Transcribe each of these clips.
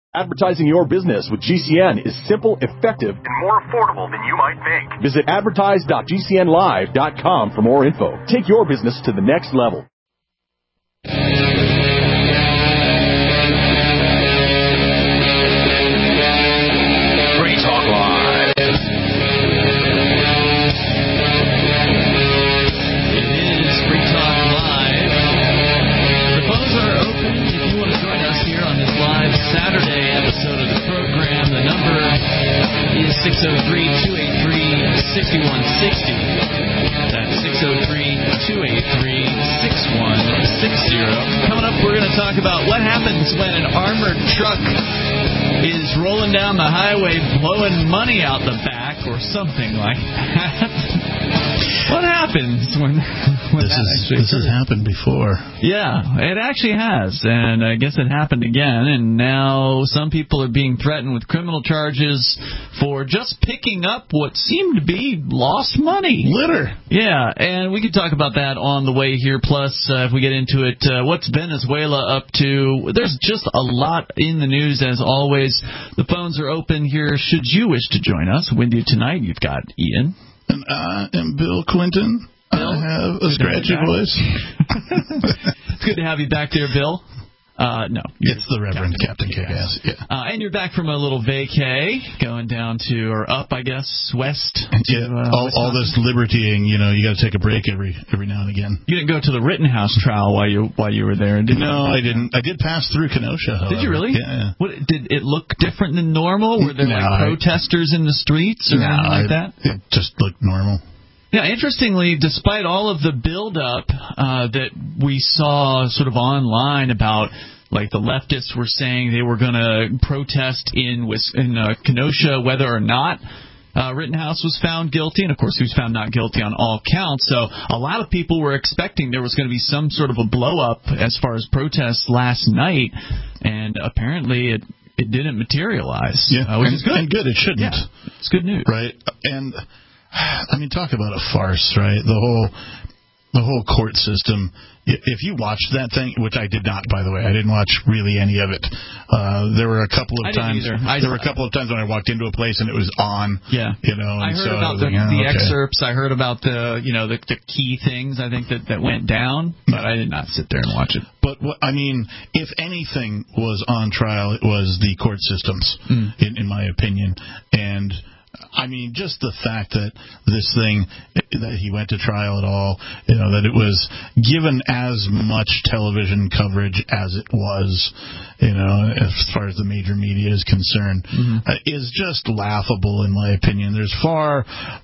Advertising your business with GCN is simple, effective, and more affordable than you might think. Visit advertise.gcnlive.com for more info. Take your business to the next level. Free Talk Live. It is Free Talk Live. The phones are open if you want to join us here on this live Saturday episode of the program. The number is 603-283-6160. That's 603-283-6160. Coming up, we're going to talk about what happens when an armored truck is rolling down the highway blowing money out the back or something like that. What happens when this has happened before? Yeah, it actually has, and I guess it happened again, and now some people are being threatened with criminal charges for just picking up what seemed to be lost money. Litter. Yeah, and we could talk about that on the way here, plus if we get into it, what's Venezuela up to? There's just a lot in the news, as always. The phones are open here should you wish to join us. With you tonight, you've got Ian. And I am Bill Clinton. Bill? I have a scratchy voice. It's good to have you back there, Bill. No. It's the Reverend Captain Kick-Ass. Yeah. And you're back from a little vacay, going down to, or up, I guess, west. All this libertying, you got to take a break every now and again. You didn't go to the Rittenhouse trial while you were there, did you? No, I didn't. I did pass through Kenosha, however. Did you really? Yeah. What, did it look different than normal? Were there protesters in the streets or anything like that? It just looked normal. Yeah, interestingly, despite all of the build-up that we saw sort of online about, like, the leftists were saying they were going to protest in Kenosha whether or not Rittenhouse was found guilty, and of course he was found not guilty on all counts, so a lot of people were expecting there was going to be some sort of a blow-up as far as protests last night, and apparently it didn't materialize, which is good. And good, it shouldn't. Yeah, it's good news. Right, and I mean, talk about a farce, right? The whole court system. If you watched that thing, which I did not, by the way, I didn't watch really any of it. There were a couple of times. There were a couple of times when I walked into a place and it was on. Yeah. I heard about the excerpts. I heard about the key things I think that went down, but I did not sit there and watch it. But if anything was on trial, it was the court systems, in my opinion, and. I mean, just the fact that this thing, that he went to trial at all, that it was given as much television coverage as it was, as far as the major media is concerned, is just laughable in my opinion. There's far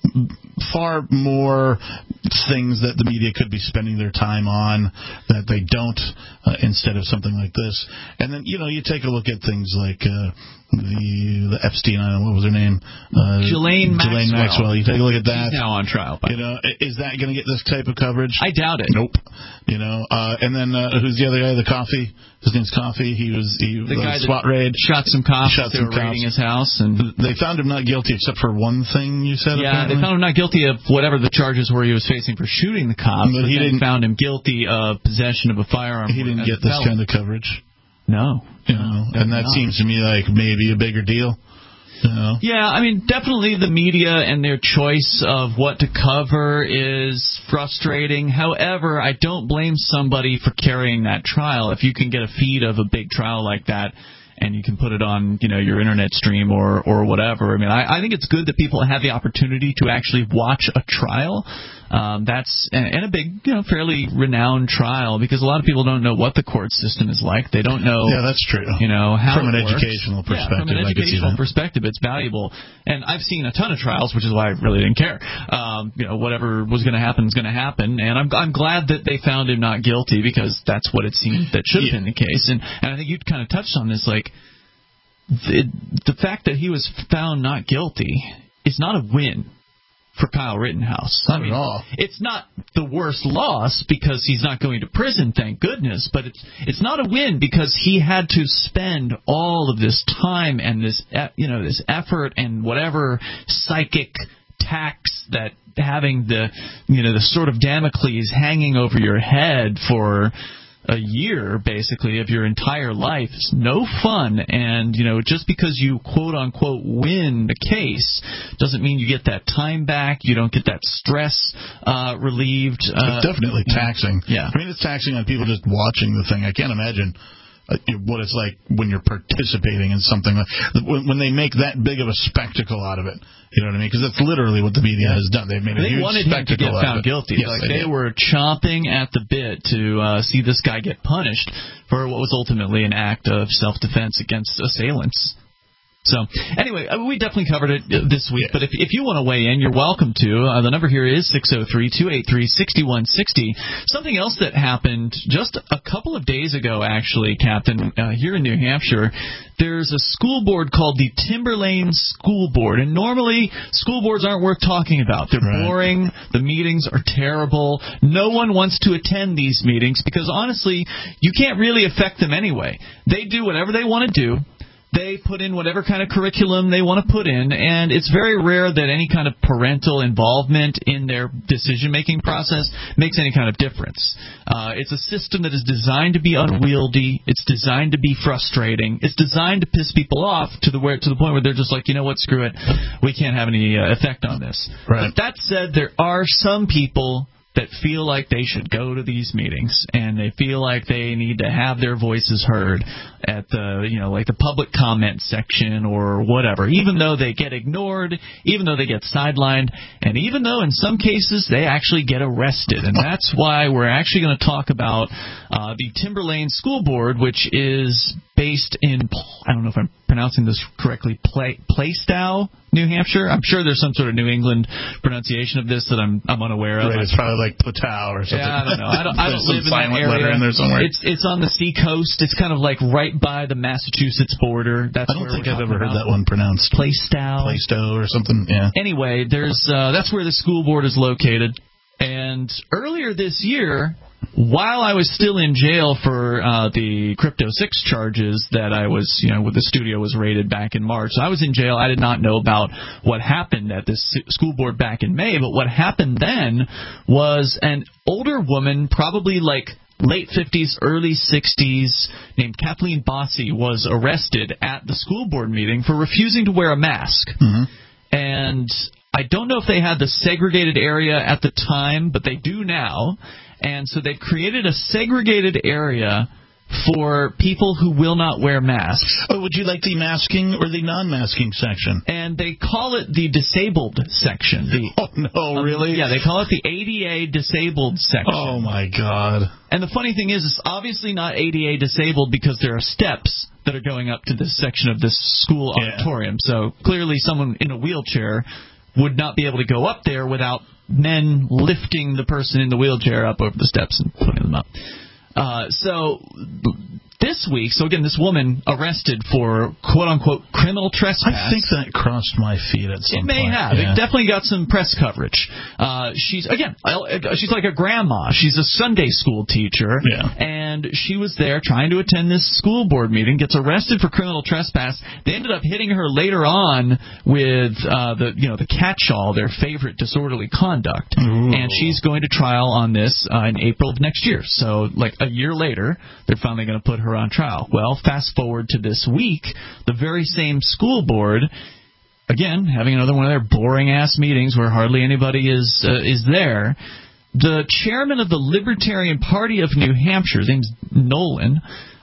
more things that the media could be spending their time on that they don't, instead of something like this. And then, you take a look at things like the Epstein Island, what was her name? Ghislaine Maxwell. You take a look at that. She's now on trial. Is that going to get this type of coverage? I doubt it. Nope. And then who's the other guy? The Coffee. His name's Coffee. He was the guy SWAT raid. Shot some cops. They were raiding his house, and they found him not guilty except for one thing. You said. Yeah, apparently? They found him not guilty of whatever the charges were he was facing for shooting the cops. But he didn't. Found him guilty of possession of a firearm. He didn't get this kind of coverage. No. And that seems to me like maybe a bigger deal. Yeah, I mean, definitely the media and their choice of what to cover is frustrating. However, I don't blame somebody for carrying that trial. If you can get a feed of a big trial like that and you can put it on, your internet stream or whatever. I mean, I think it's good that people have the opportunity to actually watch a trial. That's and a big, fairly renowned trial, because a lot of people don't know what the court system is like. They don't know. Yeah, that's true. How from an works. educational perspective. From an educational perspective, it's valuable. And I've seen a ton of trials, which is why I really didn't care. Whatever was going to happen is going to happen. And I'm glad that they found him not guilty, because that's what it seemed that should have been the case. And I think you kind of touched on this, like the fact that he was found not guilty is not a win for Kyle Rittenhouse. Not at all. It's not the worst loss because he's not going to prison, thank goodness, but it's not a win because he had to spend all of this time and this effort and whatever psychic tax that having the sort of Damocles hanging over your head for a year, basically, of your entire life is no fun. And, just because you, quote-unquote, win the case doesn't mean you get that time back. You don't get that stress relieved. It's definitely taxing. Yeah. I mean, it's taxing on people just watching the thing. I can't imagine what it's like when you're participating in something when they make that big of a spectacle out of it. You know what I mean? Because that's literally what the media has done. They've made a huge spectacle out of it. They wanted him to get found guilty. Yes, they were chomping at the bit to see this guy get punished for what was ultimately an act of self-defense against assailants. So, anyway, we definitely covered it this week, but if you want to weigh in, you're welcome to. The number here is 603-283-6160. Something else that happened just a couple of days ago, actually, Captain, here in New Hampshire, there's a school board called the Timberlane School Board, and normally school boards aren't worth talking about. They're boring. The meetings are terrible. No one wants to attend these meetings because, honestly, you can't really affect them anyway. They do whatever they want to do. They put in whatever kind of curriculum they want to put in, and it's very rare that any kind of parental involvement in their decision-making process makes any kind of difference. It's a system that is designed to be unwieldy. It's designed to be frustrating. It's designed to piss people off to the point where they're just like, you know what, screw it. We can't have any effect on this. Right. But that said, there are some people that feel like they should go to these meetings, and they feel like they need to have their voices heard at the, like the public comment section or whatever, even though they get ignored, even though they get sidelined, and even though in some cases they actually get arrested. And that's why we're actually going to talk about the Timberlane School Board, which is based in, I don't know if I'm pronouncing this correctly, Plaistow, New Hampshire. I'm sure there's some sort of New England pronunciation of this that I'm unaware of. Right, it's probably like Platow or something. Yeah, I don't know. I don't live in that area. Letter in there somewhere. It's on the sea coast. It's kind of like right by the Massachusetts border. I don't think I've ever heard that one pronounced. Plaistow or something. Yeah. Anyway, that's where the school board is located. And earlier this year, while I was still in jail for the Crypto 6 charges that I was, when the studio was raided back in March, so I was in jail. I did not know about what happened at this school board back in May, but what happened then was an older woman, probably like late 50s, early 60s, named Kathleen Bossy, was arrested at the school board meeting for refusing to wear a mask. Mm-hmm. And I don't know if they had the segregated area at the time, but they do now. And so they've created a segregated area for people who will not wear masks. Oh, would you like the masking or the non-masking section? And they call it the disabled section. Oh, no, really? Yeah, they call it the ADA disabled section. Oh, my God. And the funny thing is, it's obviously not ADA disabled because there are steps that are going up to this section of this school auditorium. So clearly someone in a wheelchair would not be able to go up there without men lifting the person in the wheelchair up over the steps and putting them up. So this week, this woman arrested for quote-unquote criminal trespass. I think that crossed my feed at some point. It may have. Yeah. It definitely got some press coverage. She's like a grandma. She's a Sunday school teacher, and she was there trying to attend this school board meeting, gets arrested for criminal trespass. They ended up hitting her later on with the catch-all, their favorite disorderly conduct. Ooh. And she's going to trial on this in April of next year. So, like a year later, they're finally going to put her on trial. Well, fast forward to this week, the very same school board, again, having another one of their boring-ass meetings where hardly anybody is there. The chairman of the Libertarian Party of New Hampshire, his name's Nolan,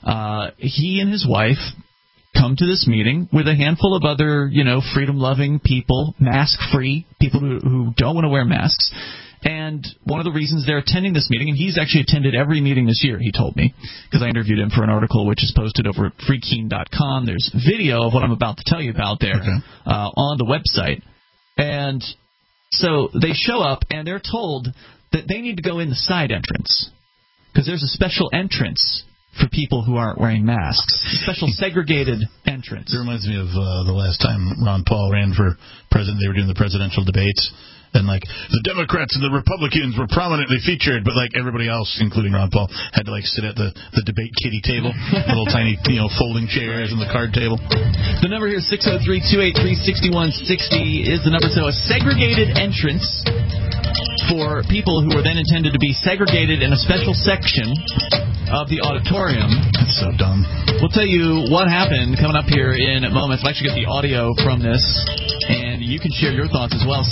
he and his wife come to this meeting with a handful of other, freedom-loving people, mask-free, people who don't want to wear masks. And one of the reasons they're attending this meeting, and he's actually attended every meeting this year, he told me, because I interviewed him for an article which is posted over at freekeen.com. There's video of what I'm about to tell you about there on the website. And so they show up, and they're told that they need to go in the side entrance because there's a special entrance for people who aren't wearing masks. A special segregated entrance. It reminds me of the last time Ron Paul ran for president. They were doing the presidential debates. And, the Democrats and the Republicans were prominently featured, but, everybody else, including Ron Paul, had to, sit at the debate kiddie table, little tiny, folding chairs and the card table. The number here is 603-283-6160 is the number. So a segregated entrance for people who were then intended to be segregated in a special section of the auditorium. That's so dumb. We'll tell you what happened coming up here in moments. We'll actually get the audio from this, and you can share your thoughts as well.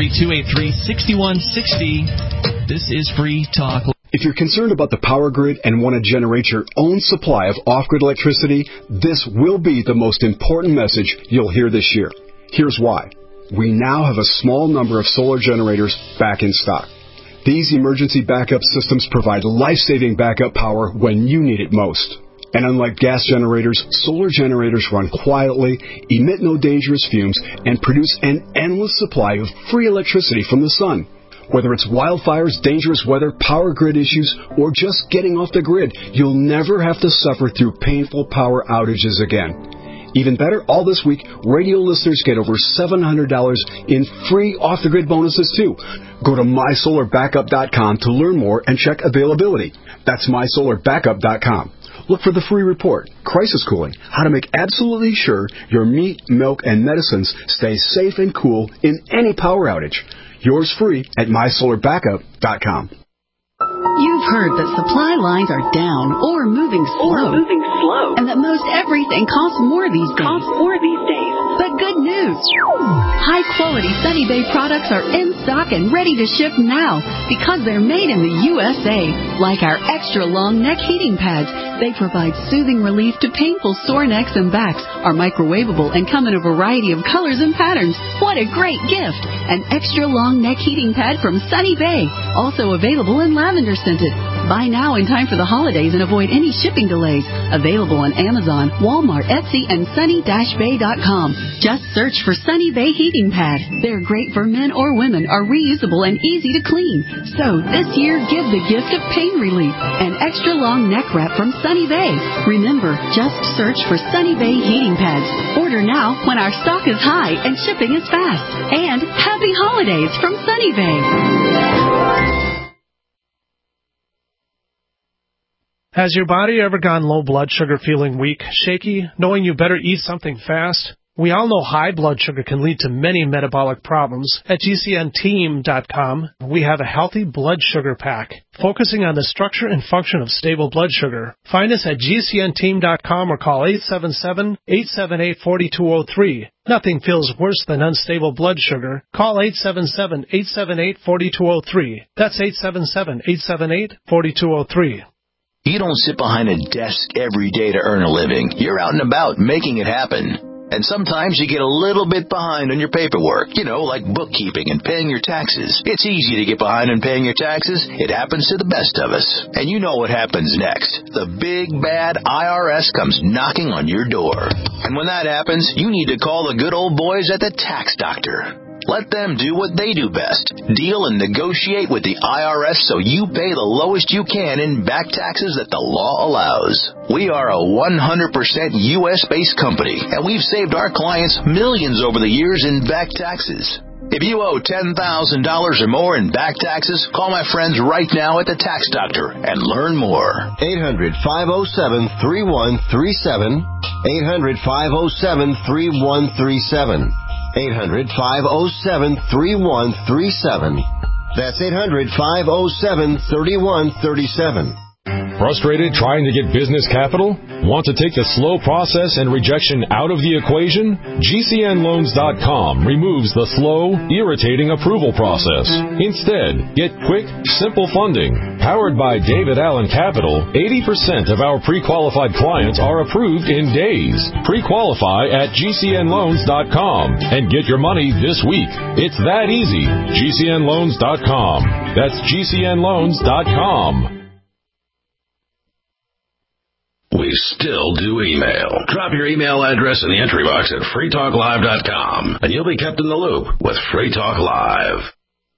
603-283-6160. This is Free Talk. If you're concerned about the power grid and want to generate your own supply of off-grid electricity, this will be the most important message you'll hear this year. Here's why. We now have a small number of solar generators back in stock. These emergency backup systems provide life-saving backup power when you need it most. And unlike gas generators, solar generators run quietly, emit no dangerous fumes, and produce an endless supply of free electricity from the sun. Whether it's wildfires, dangerous weather, power grid issues, or just getting off the grid, you'll never have to suffer through painful power outages again. Even better, all this week, radio listeners get over $700 in free off-the-grid bonuses, too. Go to mysolarbackup.com to learn more and check availability. That's mysolarbackup.com. Look for the free report, Crisis Cooling, how to make absolutely sure your meat, milk, and medicines stay safe and cool in any power outage. Yours free at mysolarbackup.com. You've heard that supply lines are down or moving slow. And that most everything costs more these days. But good news. High-quality Sunny Bay products are in stock and ready to ship now because they're made in the USA. Like our extra-long neck heating pads. They provide soothing relief to painful sore necks and backs, are microwavable, and come in a variety of colors and patterns. What a great gift! An extra-long neck heating pad from Sunny Bay. Also available in lavender scented. Buy now in time for the holidays and avoid any shipping delays. Available on Amazon, Walmart, Etsy, and sunny-bay.com. Just search for Sunny Bay Heating Pad. They're great for men or women, are reusable and easy to clean. So this year, give the gift of pain relief. An extra long neck wrap from Sunny Bay. Remember, just search for Sunny Bay Heating Pads. Order now when our stock is high and shipping is fast. And happy holidays from Sunny Bay. Has your body ever gone low blood sugar, feeling weak, shaky, knowing you better eat something fast? We all know high blood sugar can lead to many metabolic problems. At GCNteam.com, we have a healthy blood sugar pack, focusing on the structure and function of stable blood sugar. Find us at GCNteam.com or call 877-878-4203. Nothing feels worse than unstable blood sugar. Call 877-878-4203. That's 877-878-4203. You don't sit behind a desk every day to earn a living. You're out and about making it happen. And sometimes you get a little bit behind on your paperwork, like bookkeeping and paying your taxes. It's easy to get behind on paying your taxes. It happens to the best of us. And you know what happens next. The big, bad IRS comes knocking on your door. And when that happens, you need to call the good old boys at the Tax Doctor. Let them do what they do best. Deal and negotiate with the IRS so you pay the lowest you can in back taxes that the law allows. We are a 100% U.S.-based company, and we've saved our clients millions over the years in back taxes. If you owe $10,000 or more in back taxes, call my friends right now at the Tax Doctor and learn more. 800-507-3137. 800-507-3137. 800-507-3137. That's 800-507-3137. Frustrated trying to get business capital? Want to take the slow process and rejection out of the equation? GCNloans.com removes the slow, irritating approval process. Instead, get quick, simple funding. Powered by David Allen Capital, 80% of our pre-qualified clients are approved in days. Pre-qualify at GCNloans.com and get your money this week. It's that easy. GCNloans.com. That's GCNloans.com. We still do email. Drop your email address in the entry box at freetalklive.com, and you'll be kept in the loop with Free Talk Live.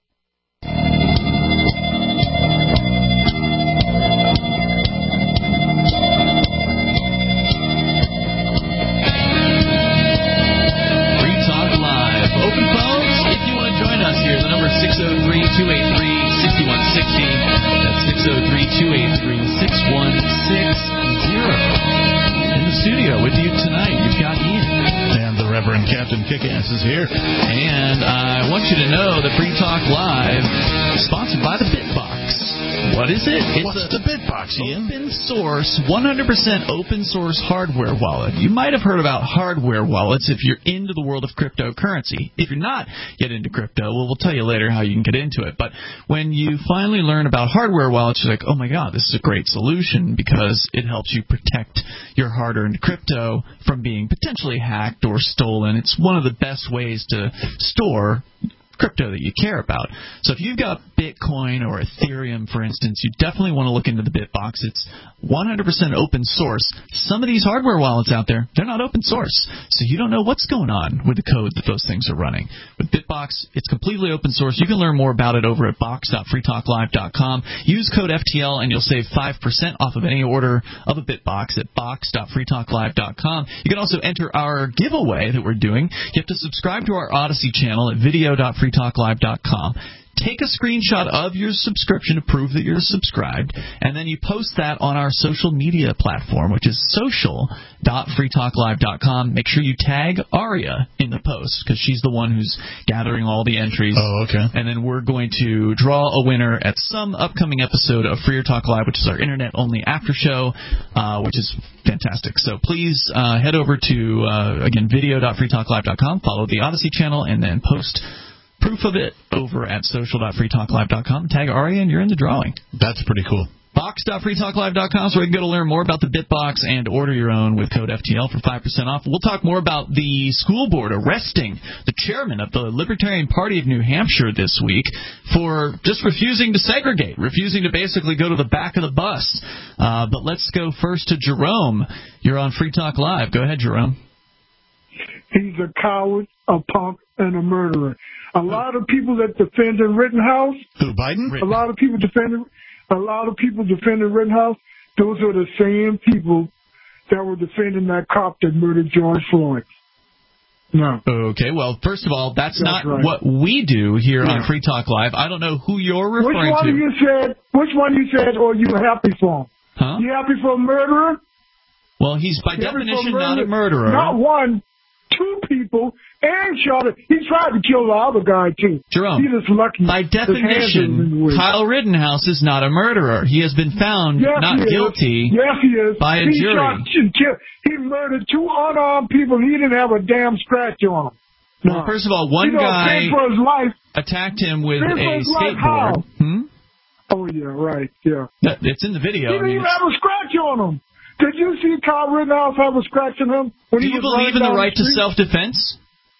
Free Talk Live. Open phones, if you want to join us here, the number is 603-283-6160. That's 603-283-6160. In the studio with you tonight, you've got Ian. And the Reverend Captain Kickass is here. And I want you to know that Free Talk Live is sponsored by the BitBox. BitBox. What is it? What's the BitBox, Ian? Open source, 100% open source hardware wallet. You might have heard about hardware wallets if you're into the world of cryptocurrency. If you're not yet into crypto, well, we'll tell you later how you can get into it. But when you finally learn about hardware wallets, you're like, oh my God, this is a great solution because it helps you protect your hard-earned crypto from being potentially hacked or stolen. It's one of the best ways to store crypto that you care about. So if you've got Bitcoin or Ethereum, for instance, you definitely want to look into the BitBox. It's 100% open source. Some of these hardware wallets out there, they're not open source, so you don't know what's going on with the code that those things are running. With BitBox, it's completely open source. You can learn more about it over at box.freetalklive.com. Use code FTL and you'll save 5% off of any order of a BitBox at box.freetalklive.com. You can also enter our giveaway that we're doing. You have to subscribe to our Odyssey channel at video.freetalklive.com. Take a screenshot of your subscription to prove that you're subscribed, and then you post that on our social media platform, which is social.freetalklive.com. Make sure you tag Aria in the post, because she's the one who's gathering all the entries. Oh, okay. And then we're going to draw a winner at some upcoming episode of Freer Talk Live, which is our internet-only after show, which is fantastic. So please head over to, again, video.freetalklive.com, follow the Odyssey channel, and then post proof of it over at social.freetalklive.com. Tag Aria and you're in the drawing. That's pretty cool. Box.freetalklive.com is where you can go to learn more about the BitBox and order your own with code FTL for 5% off. We'll talk more about the school board arresting the chairman of the Libertarian Party of New Hampshire this week for just refusing to segregate, refusing to basically go to the back of the bus. But let's go first to Jerome. You're on Free Talk Live. Go ahead, Jerome. He's a coward, a punk, and a murderer. A lot of people that defended Rittenhouse. Who, Biden? A lot of people defended Rittenhouse. Those are the same people that were defending that cop that murdered George Floyd. No. Okay, well, first of all, that's not right. what we do here on Free Talk Live. I don't know who you're referring to. Which one you said, or you happy for him? Huh? You happy for a murderer? Well, he's by definition not a murderer. Not one, two people, and shot it. He tried to kill the other guy, too. Jerome, he's just lucky. By definition, Kyle Rittenhouse is not a murderer. He has been found not guilty by a jury. He murdered two unarmed people, and he didn't have a damn scratch on him. No. Well, first of all, one guy for his life. attacked him with a skateboard. Oh, yeah, right, yeah. It's in the video. He didn't even have a scratch on him. Did you see Kyle Rittenhouse have a scratch on him? Do you believe in the right to self-defense?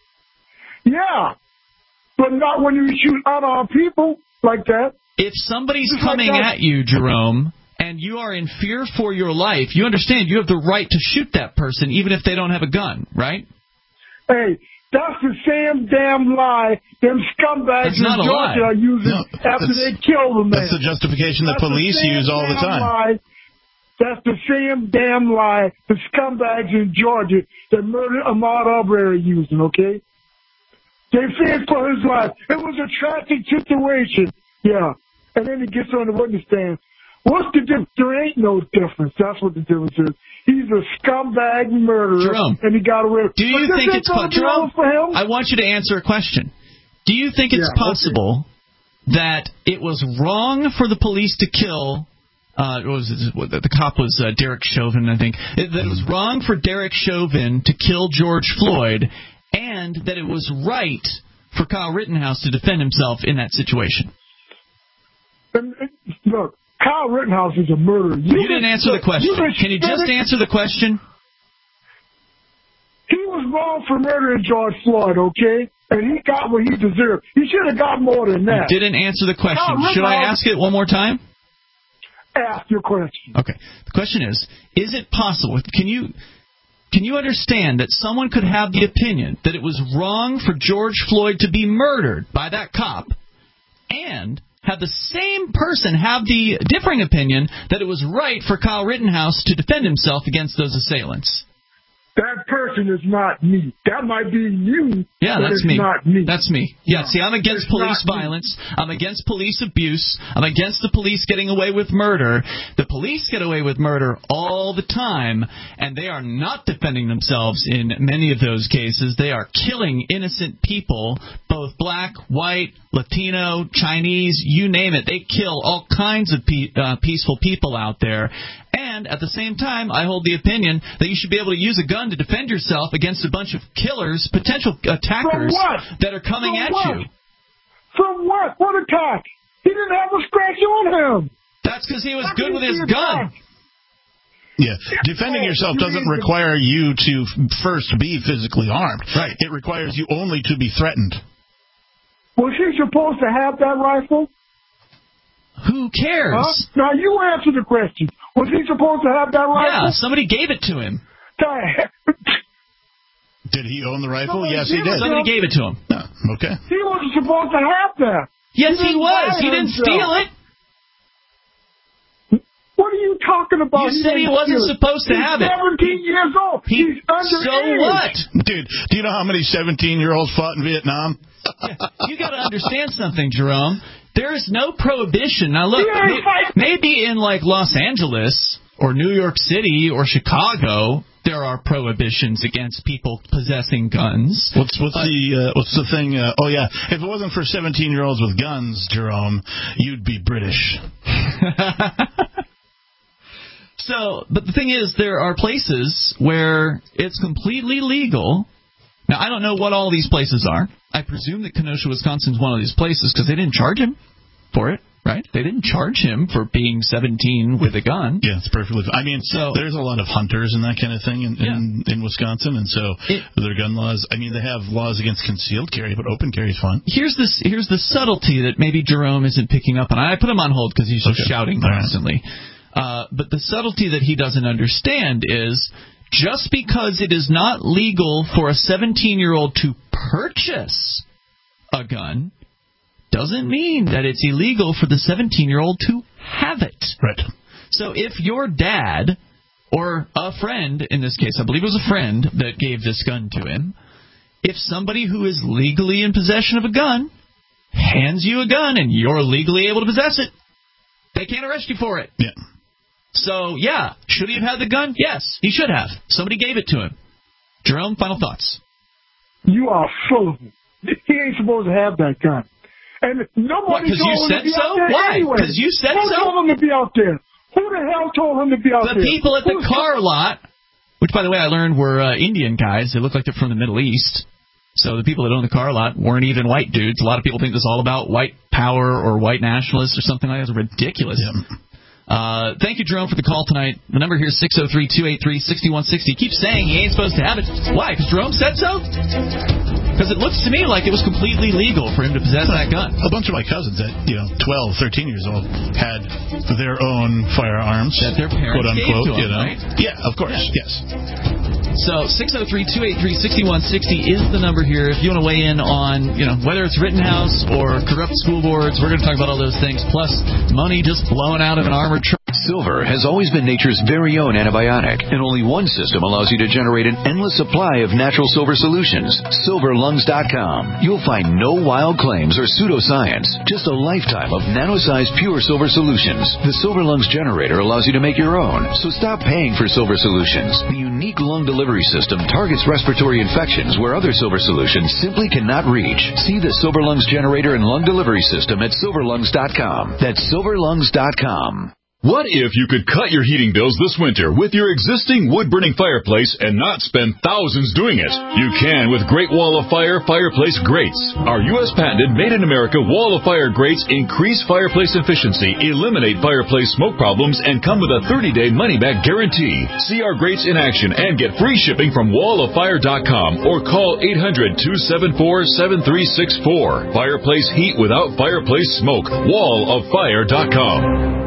Yeah, but not when you shoot unarmed people like that. If somebody's coming at you, Jerome, and you are in fear for your life, you understand you have the right to shoot that person even if they don't have a gun, right? Hey, that's the same damn lie them scumbags in Georgia are using after they kill the man. That's the justification the police use all the time. That's the same damn lie the scumbags in Georgia that murdered Ahmaud Arbery are using, okay? They feared for his life. It was a tragic situation. Yeah. And then he gets on the witness stand. What's the difference? There ain't no difference. That's what the difference is. He's a scumbag murderer. Jerome, and he got away. Do you think it's possible? Jerome, I want you to answer a question. Do you think it's possible that it was wrong for the police to kill the cop was Derek Chauvin, I think. That it was wrong for Derek Chauvin to kill George Floyd, and that it was right for Kyle Rittenhouse to defend himself in that situation. Look, Kyle Rittenhouse is a murderer. You didn't answer the question. Can you just answer the question? He was wrong for murdering George Floyd, okay? And he got what he deserved. He should have got more than that. You didn't answer the question. Should I ask it one more time? Ask your question. Okay. The question is it possible? Can you understand that someone could have the opinion that it was wrong for George Floyd to be murdered by that cop, and have the same person have the differing opinion that it was right for Kyle Rittenhouse to defend himself against those assailants? that person is not me. That might be you. Yeah, but that's it's me. Not me. That's me. Yeah, No, see, I'm against police violence. I'm against police abuse. I'm against the police getting away with murder. The police get away with murder all the time, and they are not defending themselves in many of those cases. They are killing innocent people, both black, white, Latino, Chinese, you name it. They kill all kinds of peaceful people out there. And at the same time, I hold the opinion that you should be able to use a gun to defend yourself against a bunch of killers, potential attackers that are coming at you. From what? What attack? He didn't have a scratch on him. That's because he was good with his gun. Yeah, defending yourself doesn't require you to first be physically armed. Right. It requires you only to be threatened. Was he supposed to have that rifle? Who cares? Huh? Now you answer the question. Was he supposed to have that rifle? Yeah, somebody gave it to him. Did he own the rifle? Somebody Yes, he did. Somebody gave it to him. Oh, okay. He wasn't supposed to have that. Yes, he was. He didn't steal it. What are you talking about? You said he wasn't supposed to have it. He's 17 years old. He's underage. So what? Dude, do you know how many 17-year-olds fought in Vietnam? You got to understand something, Jerome. There is no prohibition. Now, look, maybe in like Los Angeles or New York City or Chicago, there are prohibitions against people possessing guns. What's the thing? Oh yeah, if it wasn't for 17-year-olds with guns, Jerome, you'd be British. So, but the thing is, there are places where it's completely legal. Now, I don't know what all these places are. I presume that Kenosha, Wisconsin is one of these places because they didn't charge him for it, right? They didn't charge him for being 17 with a gun. Yeah, it's perfectly fine. I mean, there's a lot of hunters and that kind of thing in Wisconsin, and so their gun laws, I mean, they have laws against concealed carry, but open carry is fine. Here's the subtlety that maybe Jerome isn't picking up on. I put him on hold because he's just shouting constantly. But the subtlety that he doesn't understand is just because it is not legal for a 17-year-old to purchase a gun doesn't mean that it's illegal for the 17-year-old to have it. Right. So if your dad or a friend, in this case, I believe it was a friend that gave this gun to him, if somebody who is legally in possession of a gun hands you a gun and you're legally able to possess it, they can't arrest you for it. Yeah. So, yeah, should he have had the gun? Yes, he should have. Somebody gave it to him. Jerome, final thoughts. You are full of it. He ain't supposed to have that gun. And nobody told him to be out there anyway. Because you said so? Who told him to be out there? Who the hell told him to be out there? The people at the car lot, which, by the way, I learned were Indian guys. They look like they're from the Middle East. So the people that own the car lot weren't even white dudes. A lot of people think this is all about white power or white nationalists or something like that. It's ridiculous. Yeah. Thank you, Jerome, for the call tonight. The number here is 603-283-6160. Keep saying he ain't supposed to have it. Why? Because Jerome said so? Because it looks to me like it was completely legal for him to possess that gun. A bunch of my cousins at 12, 13 years old had their own firearms. That their parents quote unquote, gave to them, right? Yeah, of course, yes. So 603-283-6160 is the number here. If you want to weigh in on, whether it's Rittenhouse or corrupt school boards, we're going to talk about all those things. Plus, money just blowing out of an armored truck. Silver has always been nature's very own antibiotic, and only one system allows you to generate an endless supply of natural silver solutions. SilverLungs.com. You'll find no wild claims or pseudoscience, just a lifetime of nano-sized pure silver solutions. The Silver Lungs generator allows you to make your own, so stop paying for silver solutions. The unique lung delivery system targets respiratory infections where other silver solutions simply cannot reach. See the Silver Lungs generator and lung delivery system at SilverLungs.com. That's SilverLungs.com. What if you could cut your heating bills this winter with your existing wood-burning fireplace and not spend thousands doing it? You can with Great Wall of Fire fireplace grates. Our U.S. patented made-in-America Wall of Fire grates increase fireplace efficiency, eliminate fireplace smoke problems, and come with a 30-day money-back guarantee. See our grates in action and get free shipping from walloffire.com or call 800-274-7364. Fireplace heat without fireplace smoke. walloffire.com.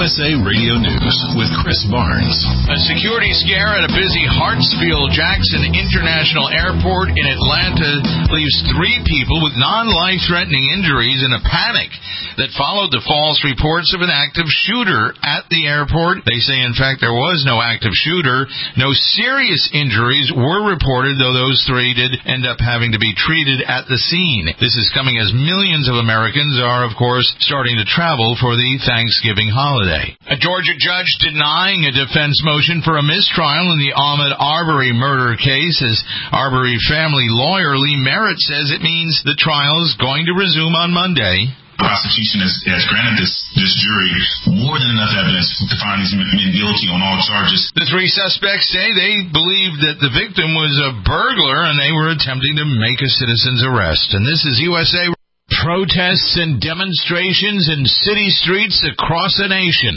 USA Radio News with Chris Barnes. A security scare at a busy Hartsfield-Jackson International Airport in Atlanta leaves 3 people with non-life-threatening injuries in a panic that followed the false reports of an active shooter at the airport. They say, in fact, there was no active shooter. No serious injuries were reported, though those 3 did end up having to be treated at the scene. This is coming as millions of Americans are, of course, starting to travel for the Thanksgiving holiday. A Georgia judge denying a defense motion for a mistrial in the Ahmaud Arbery murder case, as Arbery family lawyer Lee Merritt says it means the trial is going to resume on Monday. The prosecution has granted this jury more than enough evidence to find these men guilty on all charges. The 3 suspects say they believed that the victim was a burglar and they were attempting to make a citizen's arrest. And this is USA. Protests and demonstrations in city streets across the nation.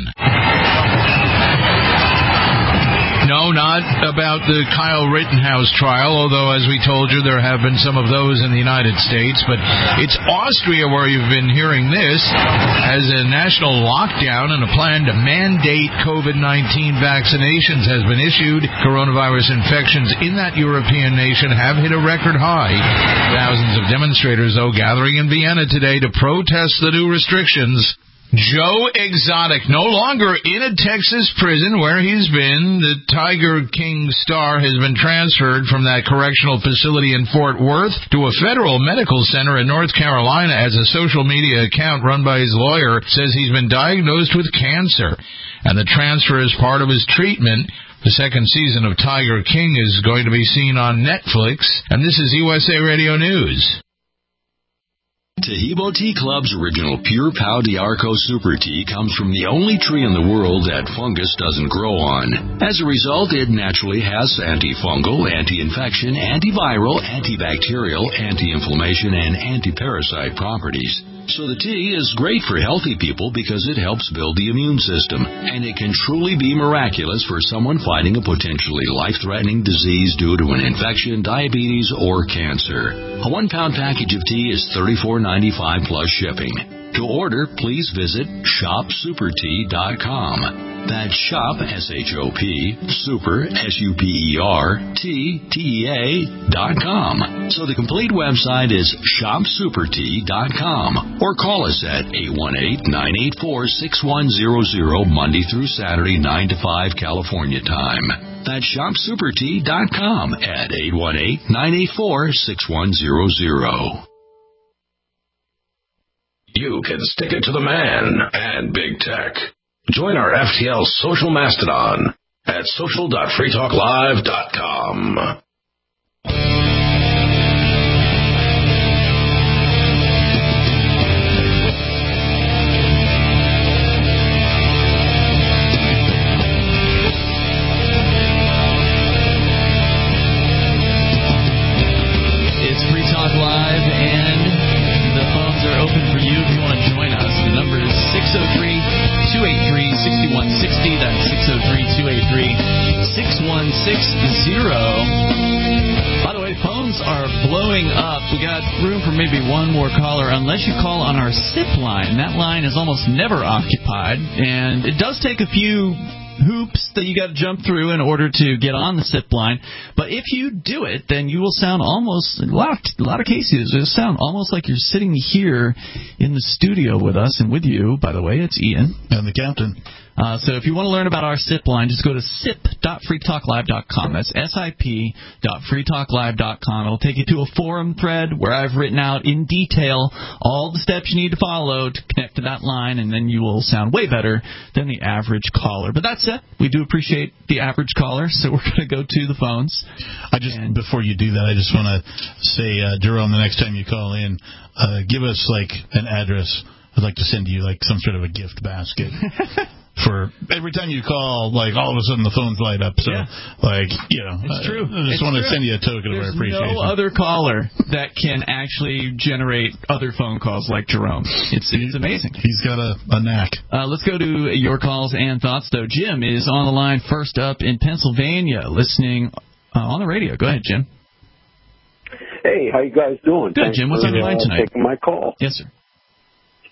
No, not about the Kyle Rittenhouse trial, although, as we told you, there have been some of those in the United States. But it's Austria where you've been hearing this, as a national lockdown and a plan to mandate COVID-19 vaccinations has been issued. Coronavirus infections in that European nation have hit a record high. Thousands of demonstrators, though, gathering in Vienna today to protest the new restrictions. Joe Exotic, no longer in a Texas prison where he's been. The Tiger King star has been transferred from that correctional facility in Fort Worth to a federal medical center in North Carolina, as a social media account run by his lawyer says he's been diagnosed with cancer. And the transfer is part of his treatment. The 2nd season of Tiger King is going to be seen on Netflix. And this is USA Radio News. Tahibo Tea Club's original Pure Pau d'Arco Super Tea comes from the only tree in the world that fungus doesn't grow on. As a result, it naturally has antifungal, anti-infection, antiviral, antibacterial, anti-inflammation, and anti-parasite properties. So the tea is great for healthy people because it helps build the immune system, and it can truly be miraculous for someone fighting a potentially life-threatening disease due to an infection, diabetes, or cancer. A 1-pound package of tea is $34.95 plus shipping. To order, please visit shopsupertea.com. That's shop, S-H-O-P, super, S-U-P-E-R-T-T-E-A.com. So the complete website is shopsupertea.com. Or call us at 818-984-6100, Monday through Saturday, 9 to 5 California time. That's shopsupertea.com at 818-984-6100. You can stick it to the man and big tech. Join our FTL social mastodon at social.freetalklive.com. It's Free Talk Live, and the phones are open for you if you want to join us. The number is 603-283-6160. That's 603-283-6160. By the way, phones are blowing up. We got room for maybe one more caller, unless you call on our SIP line. That line is almost never occupied, and it does take a few hoops that you got to jump through in order to get on the SIP line. But if you do it, then you will sound almost, in a lot of cases, it'll sound almost like you're sitting here in the studio with us, and with you, by the way, it's Ian. And the captain. So if you want to learn about our SIP line, just go to sip.freetalklive.com. That's sip.freetalklive.com. It'll take you to a forum thread where I've written out in detail all the steps you need to follow to connect to that line, and then you will sound way better than the average caller. But that's it. We do appreciate the average caller, so we're going to go to the phones. Before you do that, I just want to say, Jerome, the next time you call in, give us like an address. I'd like to send you like some sort of a gift basket. For every time you call, like, all of a sudden the phones light up. So, it's true. I just want to send you a token of our appreciation. There's no other caller that can actually generate other phone calls like Jerome. It's amazing. He's got a knack. Let's go to your calls and thoughts, though. Jim is on the line first up in Pennsylvania, listening on the radio. Go ahead, Jim. Hey, how you guys doing? Good, Jim. What's on your line tonight? Taking my call. Yes, sir.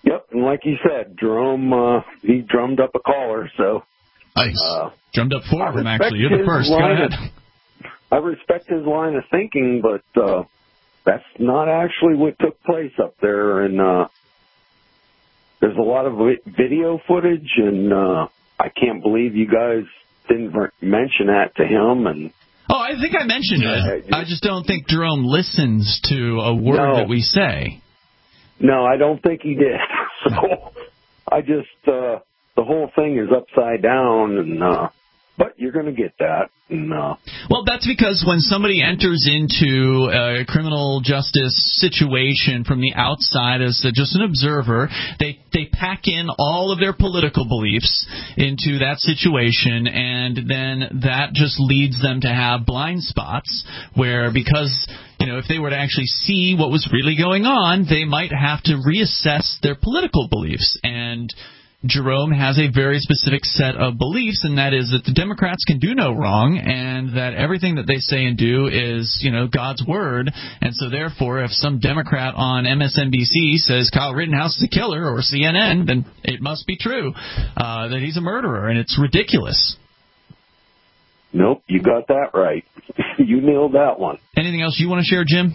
Yep, and like you said, Jerome, he drummed up a caller, so. Nice. Drummed up 4 of them, actually. You're the first. Go ahead. I respect his line of thinking, but that's not actually what took place up there. And there's a lot of video footage, and I can't believe you guys didn't mention that to him. And oh, I think I mentioned it. I just don't think Jerome listens to a word that we say. No, I don't think he did. So I just... the whole thing is upside down, and but you're going to get that. And, well, that's because when somebody enters into a criminal justice situation from the outside as just an observer, they pack in all of their political beliefs into that situation, and then that just leads them to have blind spots where, because if they were to actually see what was really going on, they might have to reassess their political beliefs. And Jerome has a very specific set of beliefs, and that is that the Democrats can do no wrong, and that everything that they say and do is, God's word. And so, therefore, if some Democrat on MSNBC says Kyle Rittenhouse is a killer, or CNN, then it must be true that he's a murderer, and it's ridiculous. Nope, you got that right. You nailed that one. Anything else you want to share, Jim?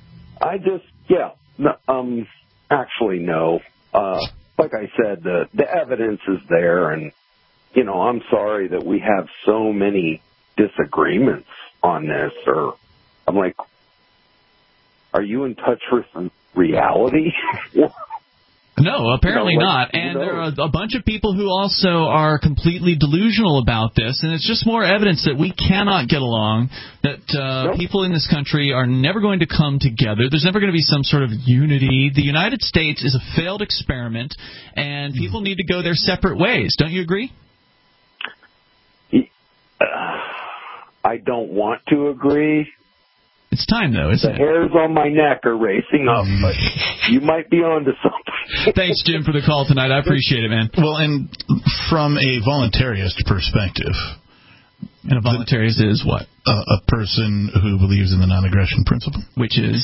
Actually, no. Like I said, the evidence is there, and, I'm sorry that we have so many disagreements on this, or I'm like, are you in touch with reality? No, apparently not. And there are a bunch of people who also are completely delusional about this, and it's just more evidence that we cannot get along, that people in this country are never going to come together. There's never going to be some sort of unity. The United States is a failed experiment, and people need to go their separate ways. Don't you agree? I don't want to agree. It's time, though, isn't it? The hairs on my neck are racing up, but you might be onto something. Thanks, Jim, for the call tonight. I appreciate it, man. Well, and from a voluntarist perspective... And a voluntarist is what? A person who believes in the non-aggression principle. Which is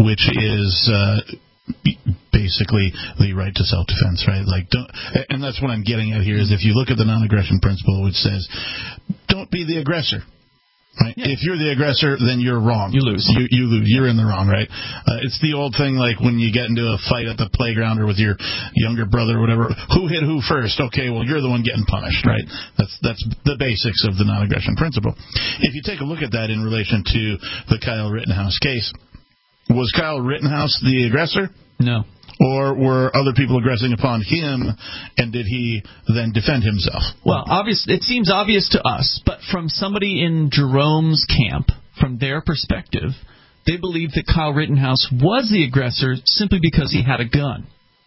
basically the right to self-defense, right? And that's what I'm getting at here is if you look at the non-aggression principle, which says, don't be the aggressor. Right? Yeah. If you're the aggressor, then you're wrong. You lose. You lose. You're in the wrong, right? It's the old thing like when you get into a fight at the playground or with your younger brother or whatever. Who hit who first? Okay, well, you're the one getting punished, right? That's the basics of the non-aggression principle. If you take a look at that in relation to the Kyle Rittenhouse case, was Kyle Rittenhouse the aggressor? No. Or were other people aggressing upon him, and did he then defend himself? Well, it seems obvious to us, but from somebody in Jerome's camp, from their perspective, they believe that Kyle Rittenhouse was the aggressor simply because he had a gun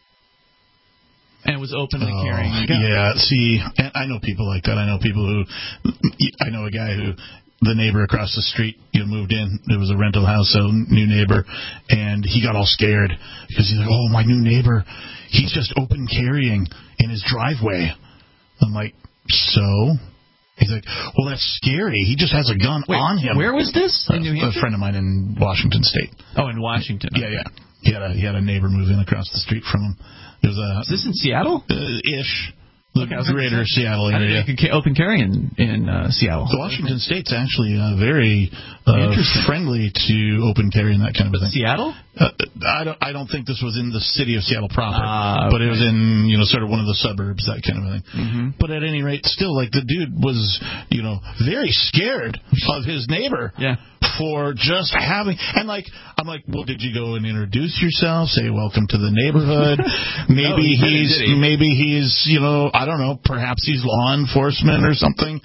and was openly carrying a gun. Yeah, see, and I know people like that. I know a guy who... The neighbor across the street, moved in. It was a rental house, so new neighbor, and he got all scared because he's like, "Oh, my new neighbor, he's just open carrying in his driveway." I'm like, "So?" He's like, "Well, that's scary. He just has a gun on him." Where was this? In New Hampshire? A friend of mine in Washington State. Oh, in Washington. Yeah. He had a neighbor move in across the street from him. Is this in Seattle? Ish. The greater Seattle area. They can open carry in Seattle. So Washington State's actually very friendly to open carry and that kind of a thing. Seattle? I don't think this was in the city of Seattle proper, but it was in sort of one of the suburbs, that kind of a thing. Mm-hmm. But at any rate, still, the dude was very scared of his neighbor. Yeah. For just having, and I'm like, well, did you go and introduce yourself? Say welcome to the neighborhood. Maybe he's I don't know, perhaps he's law enforcement or something,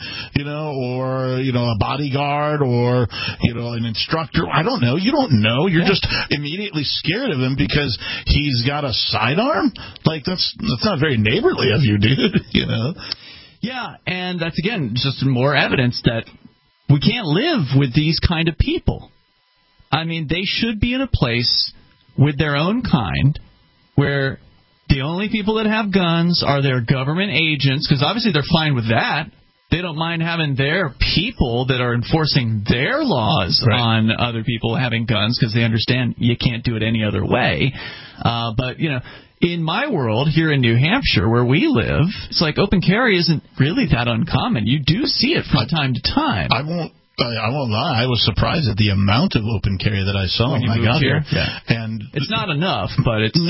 or a bodyguard or an instructor. I don't know. You don't know. You're just immediately scared of him because he's got a sidearm. That's not very neighborly of you, dude. Yeah, and that's again just more evidence that we can't live with these kind of people. I mean, they should be in a place with their own kind where the only people that have guns are their government agents, because obviously they're fine with that. They don't mind having their people that are enforcing their laws on other people having guns because they understand you can't do it any other way. But, in my world here in New Hampshire, where we live, it's like open carry isn't really that uncommon. You do see it from time to time. I won't lie. I was surprised at the amount of open carry that I saw when when I got here. Yeah. And it's not enough, but it's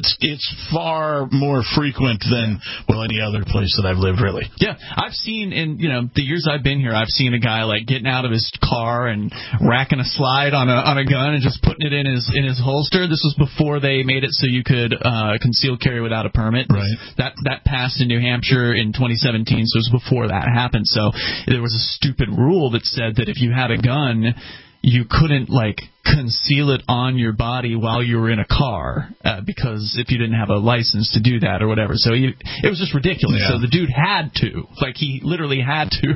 far more frequent than any other place that I've lived, really. Yeah, I've seen in the years I've been here, I've seen a guy like getting out of his car and racking a slide on a gun and just putting it in his holster. This was before they made it so you could conceal carry without a permit. Right. That passed in New Hampshire in 2017, so it was before that happened. So there was a stupid rule that said that if you had a gun, you couldn't conceal it on your body while you were in a car because if you didn't have a license to do that or whatever. So it was just ridiculous. Yeah. So the dude had to, he literally had to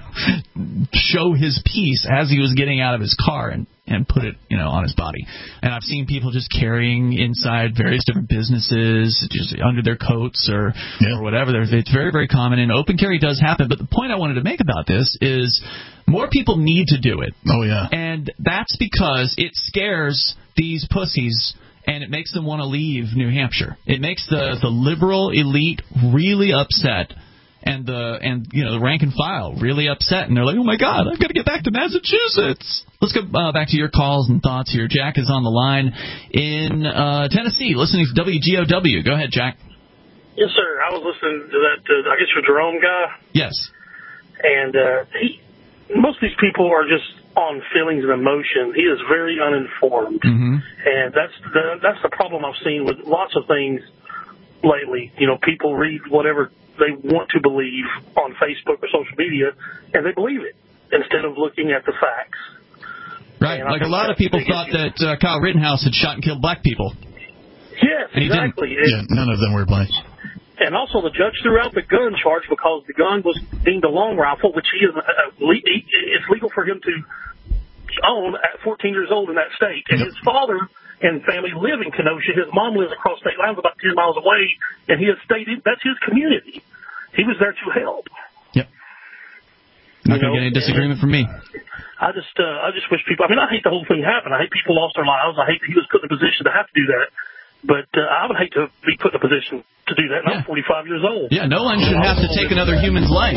show his piece as he was getting out of his car and put it, on his body. And I've seen people just carrying inside various different businesses, just under their coats or whatever. It's very, very common, and open carry does happen. But the point I wanted to make about this is more people need to do it. Oh, yeah. And that's because it scares these pussies, and it makes them want to leave New Hampshire. It makes the liberal elite really upset. And the rank and file really upset, and they're like, oh my God, I've got to get back to Massachusetts. Let's go back to your calls and thoughts here. Jack is on the line in Tennessee, listening to WGOW. Go ahead, Jack. Yes, sir. I was listening to that, I guess your Jerome guy. Yes. And most of these people are just on feelings and emotion. He is very uninformed, and that's the problem I've seen with lots of things lately. People read whatever they want to believe on Facebook or social media, and they believe it instead of looking at the facts. Right, a lot of people thought that Kyle Rittenhouse had shot and killed black people. Yes, exactly. None of them were blacks. And also the judge threw out the gun charge because the gun was deemed a long rifle, which it's legal for him to own at 14 years old in that state. And his father and family live in Kenosha. His mom lives across state lines about 10 miles away, and he has stated that's his community. He was there to help. Yep. Not going to get any disagreement from me. I just wish people, I hate the whole thing happened. I hate people lost their lives. I hate that he was put in a position to have to do that. But I would hate to be put in a position to do that. And I'm 45 years old. Yeah, no one should have to take another human's life.